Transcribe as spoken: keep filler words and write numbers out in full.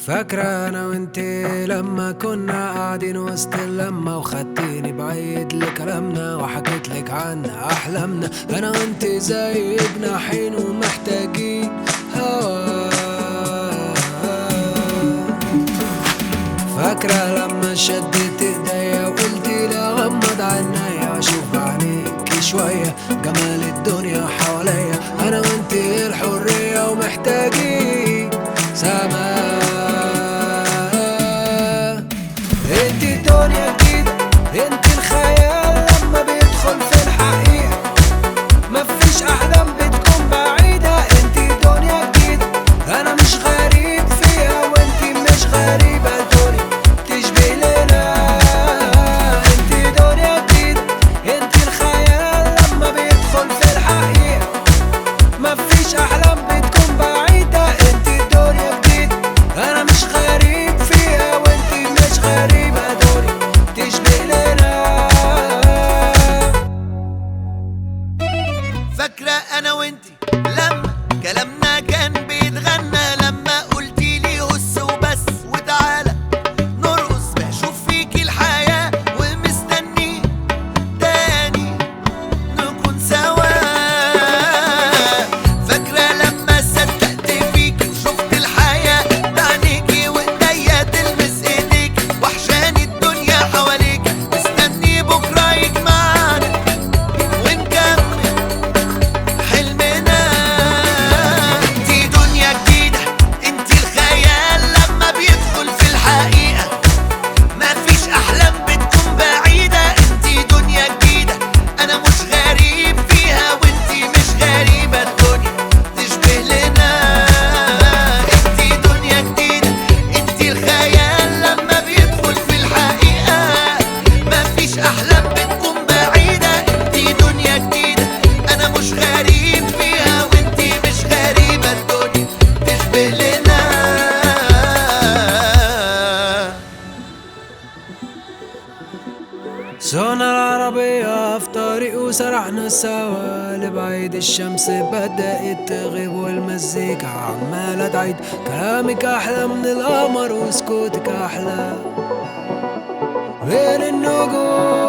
فاكرة أنا وإنتي لما كنا قاعدين وسط اللمة، وخدتيني بعيد لكلامنا وحكيتلك عن أحلامنا. أنا وإنتي زي جناحين ومحتاجين هوا. فاكرة لما شدت ايديا وقلتي لي أغمض عينيا وأشوف بعينيكي شوية جمال الدنيا حواليا. أنا وإنتي الحرية ومحتاجين سما. انتي دنيا جديدة، انتي الخيال لما بيدخل في الحقيقة. مفيش أحلام بتكون بعيدة. انتي دنيا جديدة أنا مش غريب فيها وانتي مش غريبة. دنيا تشبه لنا. انتي دنيا جديدة، انتي الخيال لما بيدخل في الحقيقة. مفيش أحلام بتكون بعيدة. انتي دنيا جديدة أنا مش غريب فيها وانتي مش غريبة. دنيا تشبه لنا. فاكرة أنا وإنتي لما كلامنا كان بيتغنى، لما قلتي لي هس وبس وتعالى نرقص. بشوف فيكي الحياة ومستني تاني نكون سوا. فاكرة لما صدقت فيكي وشفت الحياة بعينيكي وإيديا تلمس إيديكي. وحشاني الدنيا حواليكي، مستني بكرة يجمعنا ونكمل حلمنا. انتي دنيا جديدة، انتي الخيال لما بيدخل في الحقيقة. مفيش أحلام بتكون بعيدة. انتي دنيا جديدة أنا مش غريب فيها وانتي مش غريبة. الدنيا تشبه لنا. انتي دنيا جديدة، انتي الخيال لما بيدخل في الحقيقة. مفيش أحلام بتكون بعيدة. انتي دنيا جديدة أنا مش غريب فيها وانتي مش غريبة. الدنيا تشبه لنا. سوقنا العربية في طريق وسرحنا سوا لبعيد. الشمس بدأت تغيب والمزيكا عمالة تعيد. كلامك أحلى من القمر وسكوتك أحلى بين النجوم.